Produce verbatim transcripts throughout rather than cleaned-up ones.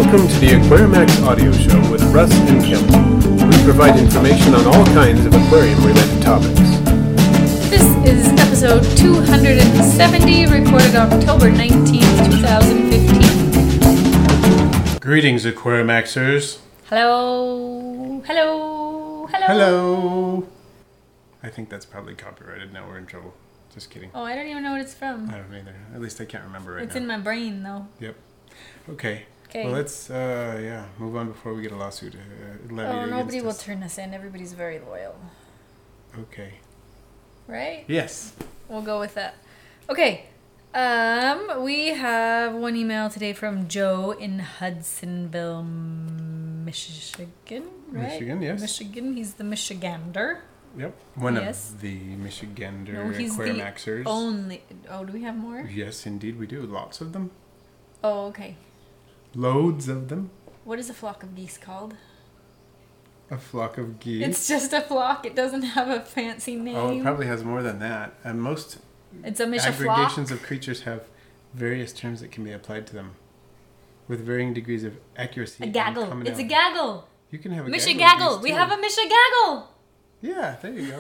Welcome to the Aquarimax audio show with Russ and Kim. We provide information on all kinds of aquarium-related topics. This is episode two hundred seventy, recorded October nineteenth, twenty fifteen. Greetings, Aquarimaxers. Hello. Hello. Hello. Hello. I think that's probably copyrighted. Now we're in trouble. Just kidding. Oh, I don't even know what it's from. I don't either. At least I can't remember right it's now. in my brain, though. Yep. Okay. Okay. Well, let's, uh, yeah, move on before we get a lawsuit uh, levied Oh, nobody against will us. turn this in. Everybody's very loyal. Okay. Right? Yes. We'll go with that. Okay. Um, we have one email today from Joe in Hudsonville, Michigan, right? Michigan, yes. Michigan. He's the Michigander. Yep. One Yes. of the Michigander No, he's the Aquarimaxers. only... Oh, do we have more? Yes, indeed we do. Lots of them. Oh, okay. Loads of them. What is a flock of geese called? A flock of geese. It's just a flock. It doesn't have a fancy name. Oh, it probably has more than that. And most It's a Misha aggregations flock. of creatures have various terms that can be applied to them with varying degrees of accuracy. A and gaggle. It's a commonality. gaggle. You can have a Misha gaggle. of gaggle. geese, We too. have a Misha gaggle. Yeah, there you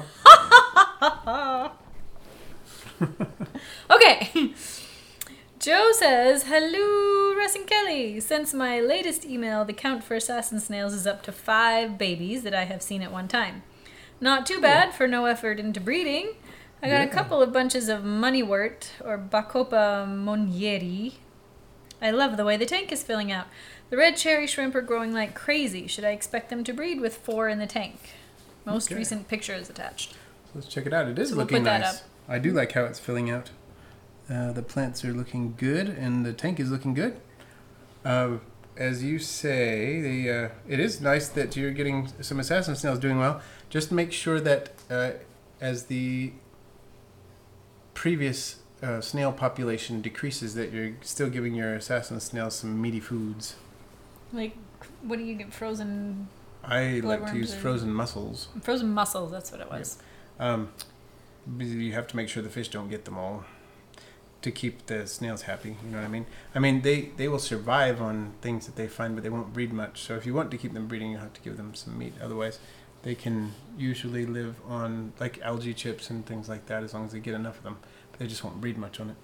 go. Okay. Joe says, hello, Russ and Kelly. Since my latest email, the count for assassin snails is up to five babies that I have seen at one time. Not too bad for no effort into breeding. I got Yeah. a couple of bunches of moneywort or Bacopa monieri. I love the way the tank is filling out. The red cherry shrimp are growing like crazy. Should I expect them to breed with four in the tank? Most Okay. recent picture is attached. Let's check it out. It is So we'll looking put that nice. up. I do like how it's filling out. Uh, the plants are looking good, and the tank is looking good. Uh, as you say, the uh, it is nice that you're getting some assassin snails doing well. Just make sure that uh, as the previous uh, snail population decreases, that you're still giving your assassin snails some meaty foods. Like, what do you get? Frozen I like to use Bloodworms or- frozen mussels. frozen mussels, that's what it was. Um, you have to make sure the fish don't get them all to keep the snails happy. You know what I mean? I mean, they, they will survive on things that they find, but they won't breed much. So if you want to keep them breeding, you have to give them some meat. Otherwise, they can usually live on like algae chips and things like that as long as they get enough of them. But they just won't breed much on it.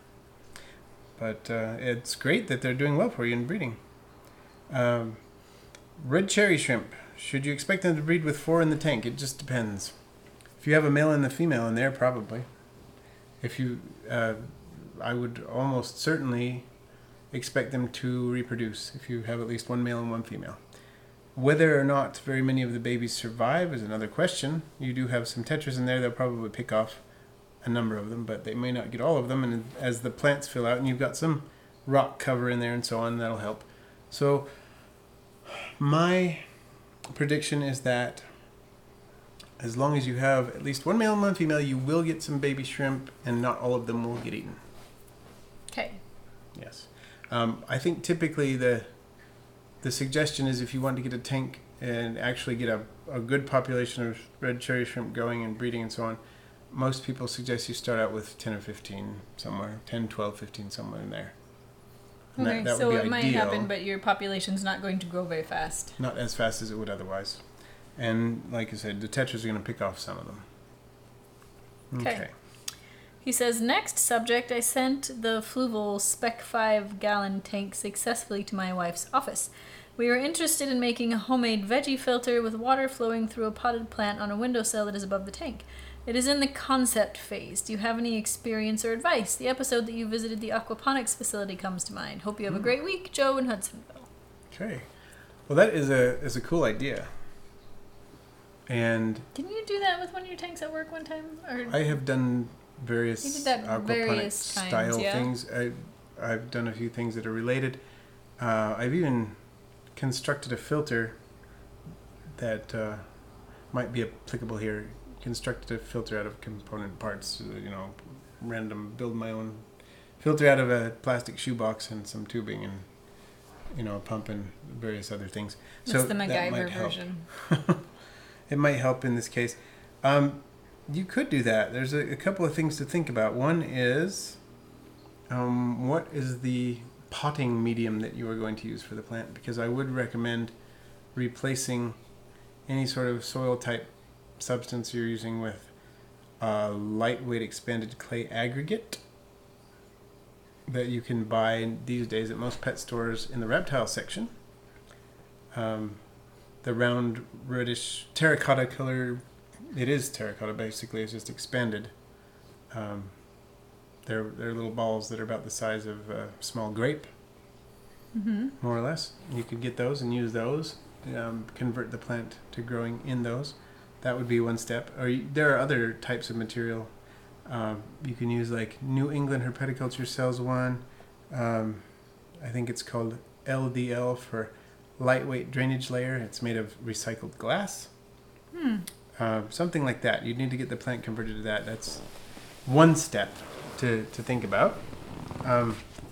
But uh, it's great that they're doing well for you in breeding. Um, red cherry shrimp. Should you expect them to breed with four in the tank? It just depends. If you have a male and a female in there, probably. If you, uh, I would almost certainly expect them to reproduce if you have at least one male and one female. Whether or not very many of the babies survive is another question. You do have some tetras in there, they'll probably pick off a number of them, but they may not get all of them. And as the plants fill out, and you've got some rock cover in there and so on, that'll help. So my prediction is that as long as you have at least one male and one female, you will get some baby shrimp, and not all of them will get eaten. Okay. Yes. Um, I think typically the the suggestion is if you want to get a tank and actually get a, a good population of red cherry shrimp going and breeding and so on, most people suggest you start out with ten or fifteen somewhere, ten, twelve, fifteen, somewhere in there. And Okay, that, that so would it be might ideal. happen, but your population's not going to grow very fast. Not as fast as it would otherwise. And like I said, the tetras are going to pick off some of them. Okay. He says, next subject, I sent the Fluval Spec five gallon tank successfully to my wife's office. We were interested in making a homemade veggie filter with water flowing through a potted plant on a windowsill that is above the tank. It is in the concept phase. Do you have any experience or advice? The episode that you visited the aquaponics facility comes to mind. Hope you have a great week, Joe in Hudsonville. Okay. Well, that is a is a cool idea. And Didn't you do that with one of your tanks at work one time? Or I have done various You did that aquaponic various times, style yeah. things. I, I've done a few things that are related. Uh, I've even constructed a filter that uh, might be applicable here. Constructed a filter out of component parts, uh, you know, random, build my own filter out of a plastic shoebox and some tubing and, you know, a pump and various other things. That's so the that MacGyver might help. version. It might help in this case. Um, you could do that. There's a, a couple of things to think about. One is, um, what is the potting medium that you are going to use for the plant, because I would recommend replacing any sort of soil type substance you're using with a lightweight expanded clay aggregate that you can buy these days at most pet stores in the reptile section. Um, the round reddish terracotta color, it is terracotta basically, it's just expanded. Um, they're, they're little balls that are about the size of a small grape, mm-hmm. more or less. You could get those and use those, um, convert the plant to growing in those. That would be one step. Or you, there are other types of material. Um, you can use like New England Herpetoculture sells one. Um, I think it's called L D L for lightweight drainage layer. It's made of recycled glass. Hmm. Uh, something like that. You'd need to get the plant converted to that. That's one step to, to think about. Um,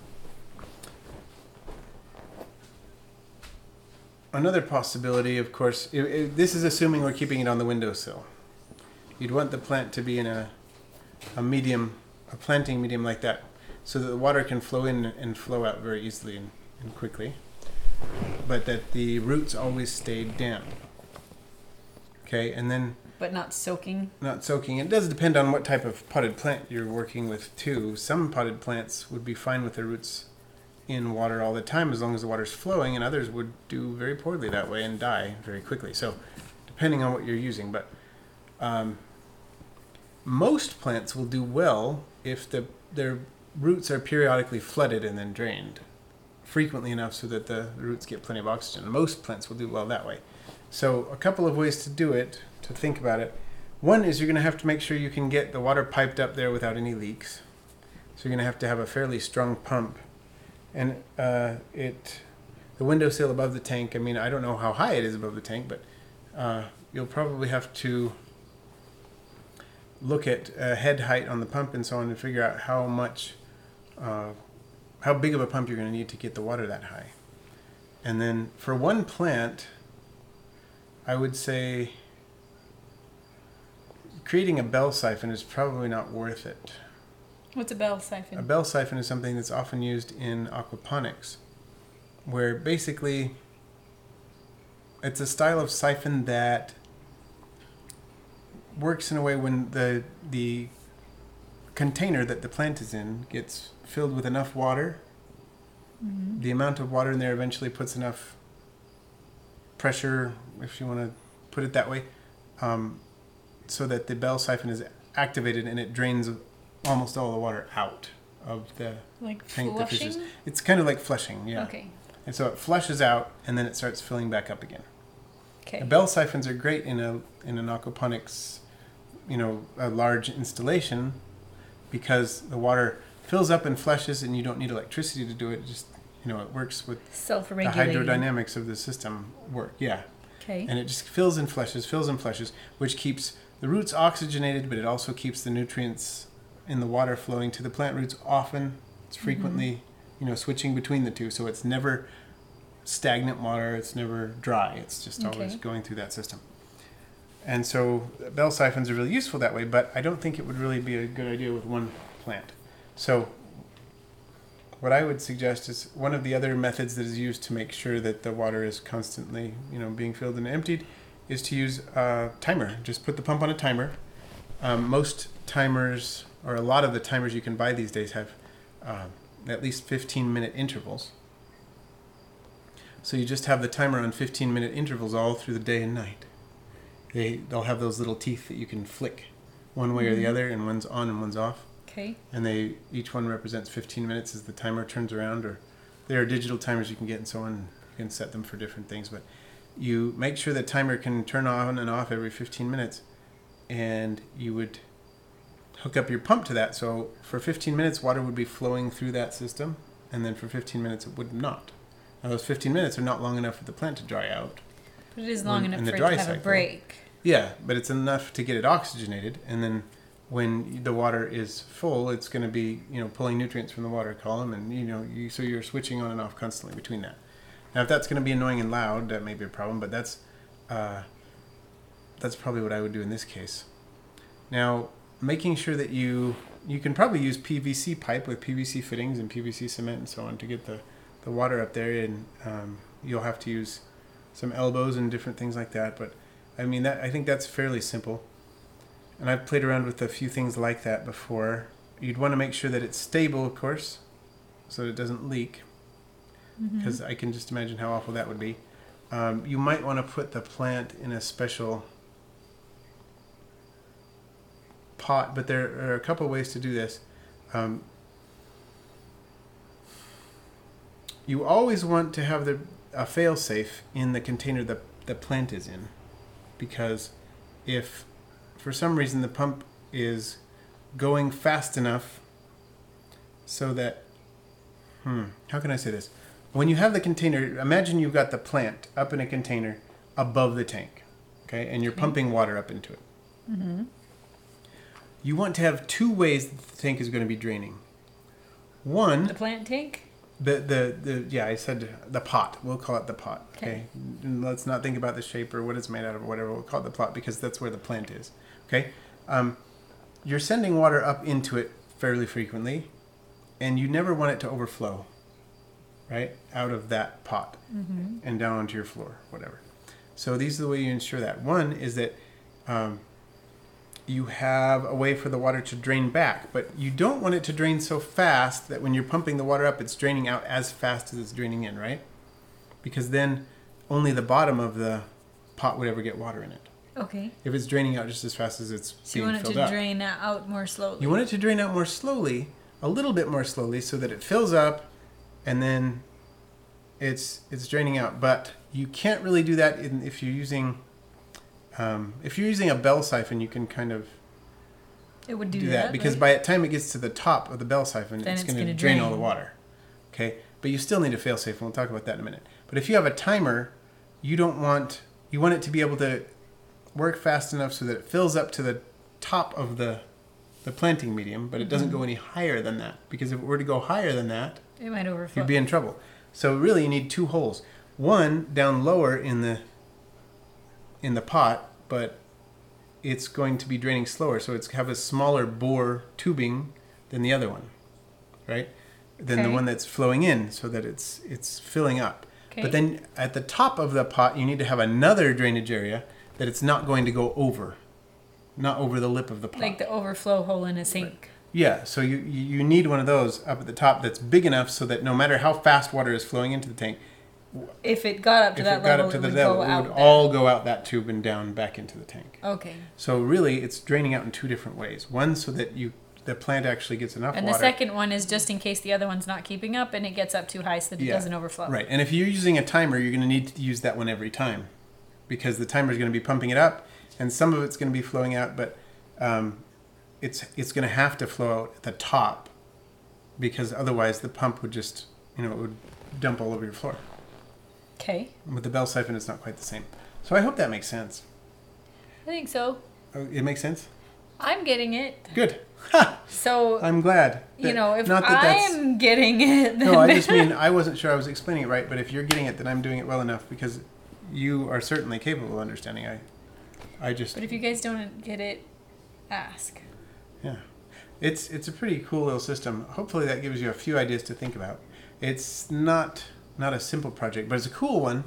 another possibility, of course, it, it, this is assuming we're keeping it on the windowsill. You'd want the plant to be in a a medium, a planting medium like that, so that the water can flow in and flow out very easily and, and quickly, but that the roots always stay damp. Okay, and then... But not soaking? Not soaking. It does depend on what type of potted plant you're working with, too. Some potted plants would be fine with their roots in water all the time as long as the water's flowing, and others would do very poorly that way and die very quickly. So, depending on what you're using, but... Um, most plants will do well if the their roots are periodically flooded and then drained frequently enough so that the roots get plenty of oxygen. Most plants will do well that way. So a couple of ways to do it, to think about it. One is you're going to have to make sure you can get the water piped up there without any leaks. So you're going to have to have a fairly strong pump. And uh, it, the windowsill above the tank, I mean, I don't know how high it is above the tank, but uh, you'll probably have to look at uh, head height on the pump and so on and figure out how much, uh, how big of a pump you're going to need to get the water that high. And then for one plant, I would say creating a bell siphon is probably not worth it. What's a bell siphon? A bell siphon is something that's often used in aquaponics, where basically it's a style of siphon that works in a way when the the container that the plant is in gets filled with enough water. Mm-hmm. The amount of water in there eventually puts enough pressure, if you want to put it that way, um, so that the bell siphon is activated and it drains almost all the water out of the like tank. flushing? The fishes. It's kind of like flushing, yeah. Okay. And so it flushes out and then it starts filling back up again. Okay. The bell siphons are great in a in an aquaponics, you know, a large installation, because the water fills up and flushes and you don't need electricity to do it. It just, you know, it works with the self-regulating. hydrodynamics of the system work. Yeah. Okay. And it just fills and flushes, fills and flushes, which keeps the roots oxygenated, but it also keeps the nutrients in the water flowing to the plant roots often. It's frequently, mm-hmm. you know, switching between the two. So it's never stagnant water. It's never dry. It's just Okay. always going through that system. And so bell siphons are really useful that way, but I don't think it would really be a good idea with one plant. So what I would suggest is one of the other methods that is used to make sure that the water is constantly, you know, being filled and emptied is to use a timer. Just put the pump on a timer. Um, most timers, or a lot of the timers you can buy these days, have uh, at least fifteen minute intervals. So you just have the timer on fifteen minute intervals all through the day and night. They, they'll have those little teeth that you can flick one way mm-hmm. or the other, and one's on and one's off. Okay. And they each one represents fifteen minutes as the timer turns around, or there are digital timers you can get and so on. And you can set them for different things, but you make sure the timer can turn on and off every fifteen minutes, and you would hook up your pump to that. So for fifteen minutes, water would be flowing through that system, and then for fifteen minutes, it would not. Now those fifteen minutes are not long enough for the plant to dry out. But it is long when, enough in for the it dry to have cycle. a break. Yeah, but it's enough to get it oxygenated, and then when the water is full, it's going to be, you know, pulling nutrients from the water column, and you know, you, so you're switching on and off constantly between that. Now, if that's going to be annoying and loud, that may be a problem, but that's uh, that's probably what I would do in this case. Now, making sure that you you can probably use P V C pipe with P V C fittings and P V C cement and so on to get the, the water up there, and um, you'll have to use some elbows and different things like that. But I mean, that I think that's fairly simple. And I've played around with a few things like that before. You'd want to make sure that it's stable, of course, so that it doesn't leak, because mm-hmm. I can just imagine how awful that would be. Um, you might want to put the plant in a special pot, but there are a couple ways to do this. Um, you always want to have the a fail-safe in the container the, the plant is in, because if for some reason the pump is going fast enough so that, hmm, how can I say this? When you have the container, imagine you've got the plant up in a container above the tank, okay, and you're okay. pumping water up into it. Mm-hmm. You want to have two ways that the tank is going to be draining. One, the plant tank? The, the, the yeah, I said the pot. We'll call it the pot, okay? okay? And let's not think about the shape or what it's made out of or whatever. We'll call it the pot because that's where the plant is, okay? Um, you're sending water up into it fairly frequently, and you never want it to overflow, right, out of that pot mm-hmm. and down onto your floor, whatever. So these are the way you ensure that. One is that um, you have a way for the water to drain back, but you don't want it to drain so fast that when you're pumping the water up, it's draining out as fast as it's draining in, right? Because then only the bottom of the pot would ever get water in it. Okay. If it's draining out just as fast as it's so being filled up. So you want it to drain out more slowly. You want it to drain out more slowly, a little bit more slowly, so that it fills up and then it's it's draining out. But you can't really do that in, if you're using um, if you're using a bell siphon. You can kind of it would do, do that, that because right? by the time it gets to the top of the bell siphon, then it's, it's going to drain. drain all the water. Okay, but you still need a fail safe, and we'll talk about that in a minute. But if you have a timer, you don't want you want it to be able to work fast enough so that it fills up to the top of the the planting medium, but it doesn't mm-hmm. go any higher than that, because if it were to go higher than that, it might overflow. You'd be in trouble. So really you need two holes. One down lower in the in the pot, but it's going to be draining slower, so it's have a smaller bore tubing than the other one, right? Than okay. the one that's flowing in, so that it's it's filling up. Okay. But then at the top of the pot, you need to have another drainage area that it's not going to go over, not over the lip of the pot. Like the overflow hole in a sink. Right. Yeah, so you you need one of those up at the top that's big enough so that no matter how fast water is flowing into the tank, if it got up to that level, it would go out. It would all go out that tube and down back into the tank. Okay. So really, it's draining out in two different ways. One, so that you the plant actually gets enough and water. And the second one is just in case the other one's not keeping up and it gets up too high so that it yeah. doesn't overflow. Right, and if you're using a timer, you're going to need to use that one every time, because the timer is going to be pumping it up, and some of it's going to be flowing out, but um, it's it's going to have to flow out at the top, because otherwise the pump would just, you know, it would dump all over your floor. Okay. With the bell siphon, it's not quite the same. So I hope that makes sense. I think so. Oh, it makes sense? I'm getting it. Good. Ha! So I'm glad. You know, if not that I'm getting it, then no, I just mean I wasn't sure I was explaining it right, but if you're getting it, then I'm doing it well enough, because you are certainly capable of understanding. I, I just. But if you guys don't get it, ask. Yeah, it's it's a pretty cool little system. Hopefully that gives you a few ideas to think about. It's not not a simple project, but it's a cool one.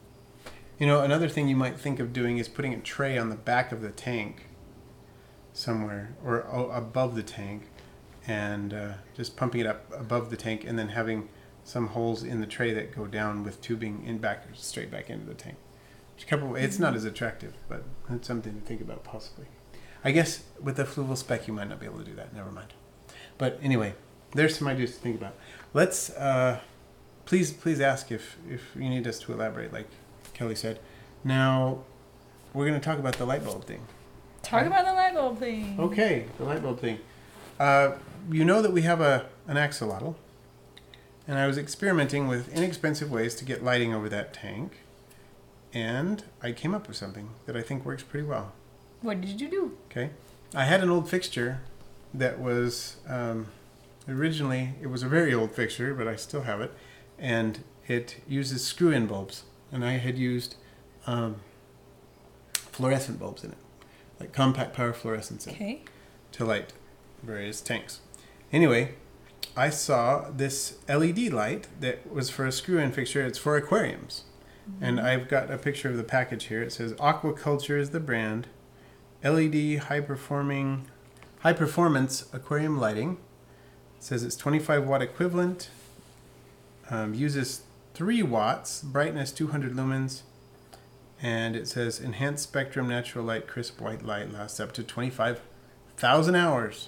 You know, another thing you might think of doing is putting a tray on the back of the tank somewhere, or above the tank, and uh, just pumping it up above the tank, and then having some holes in the tray that go down with tubing in back, straight back into the tank. A couple, it's not as attractive, but it's something to think about possibly. I guess with the Fluval Spec you might not be able to do that. Never mind. But anyway, there's some ideas to think about. Let's uh, please please ask if if you need us to elaborate, like Kelly said. Now we're going to talk about the light bulb thing. Talk right? about the light bulb thing. Okay, the light bulb thing. Uh, you know that we have a an axolotl, and I was experimenting with inexpensive ways to get lighting over that tank, and I came up with something that I think works pretty well. What did you do? Okay, I had an old fixture that was um, originally, it was a very old fixture, but I still have it, and it uses screw-in bulbs, and I had used um, fluorescent bulbs in it, like compact power fluorescents in okay. it, to light various tanks. Anyway, I saw this L E D light that was for a screw-in fixture. It's for aquariums. Mm-hmm. And I've got a picture of the package here. It says Aquaculture is the brand. L E D high-performing, high-performance aquarium lighting. It says it's twenty-five watt equivalent. Um, uses three watts. Brightness two hundred lumens. And it says enhanced spectrum natural light crisp white light lasts up to twenty-five thousand hours.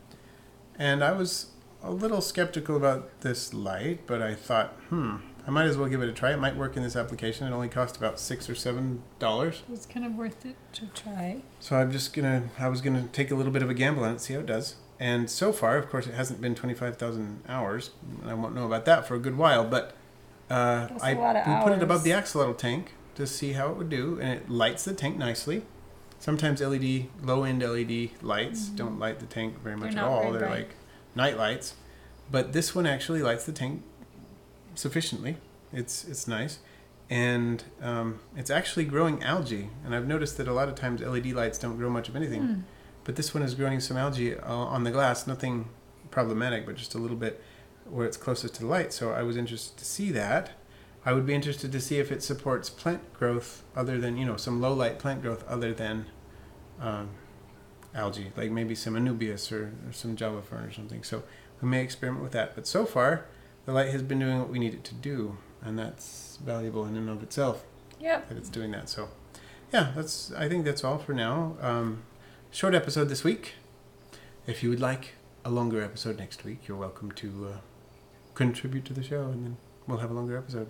And I was a little skeptical about this light, but I thought, hmm, I might as well give it a try. It might work in this application. It only cost about six or seven dollars. It's kind of worth it to try. So I'm just gonna, I was gonna take a little bit of a gamble on it, see how it does. And so far, of course, it hasn't been twenty-five thousand hours. I won't know about that for a good while, but uh, That's I a lot of we put it hours. above the axolotl tank to see how it would do, and it lights the tank nicely. Sometimes L E D, low-end L E D lights mm-hmm. don't light the tank very much They're at not all. very They're bright. like night lights. But this one actually lights the tank sufficiently. It's it's nice. And um, it's actually growing algae. And I've noticed that a lot of times L E D lights don't grow much of anything. Mm. But this one is growing some algae uh, on the glass. Nothing problematic, but just a little bit where it's closest to the light. So I was interested to see that. I would be interested to see if it supports plant growth other than, you know, some low light plant growth other than um, algae, like maybe some anubias or, or some java fern or something. So we may experiment with that. But so far, the light has been doing what we need it to do, and that's valuable in and of itself. Yep. That it's doing that. So, yeah, that's. I think that's all for now. Um, short episode this week. If you would like a longer episode next week, you're welcome to uh, contribute to the show, and then we'll have a longer episode.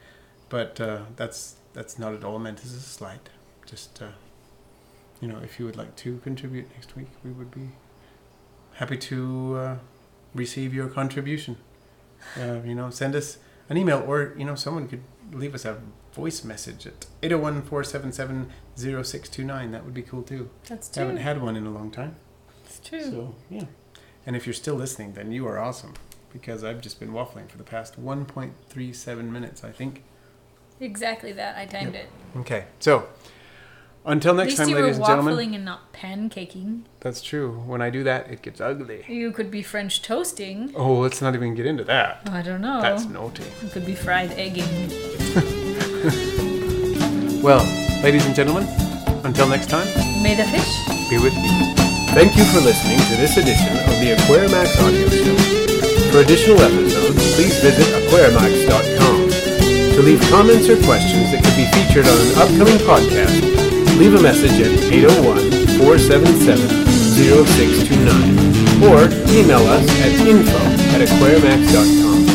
But uh, that's that's not at all meant as a slight. Just, uh, you know, if you would like to contribute next week, we would be happy to uh, receive your contribution. Uh, you know, send us an email, or, you know, someone could leave us a voice message at eight oh one, four seven seven, oh six two nine. That would be cool, too. That's true. Haven't had one in a long time. It's true. So, yeah. And if you're still listening, then you are awesome, because I've just been waffling for the past one point three seven minutes, I think. Exactly that. I timed Yep. it. Okay. So, until next time, ladies and At least you were waffling gentlemen. and not pancaking. That's true. When I do that, it gets ugly. You could be French toasting. Oh, let's not even get into that. I don't know. That's naughty. You could be fried egging. Well, ladies and gentlemen, until next time, May the fish be with you. Thank you for listening to this edition of the Aquarimax Audio Show. For additional episodes, please visit aquarimax dot com. To leave comments or questions that could be featured on an upcoming podcast, leave a message at eight oh one, four seven seven, oh six two nine or email us at info at aquarimax dot com.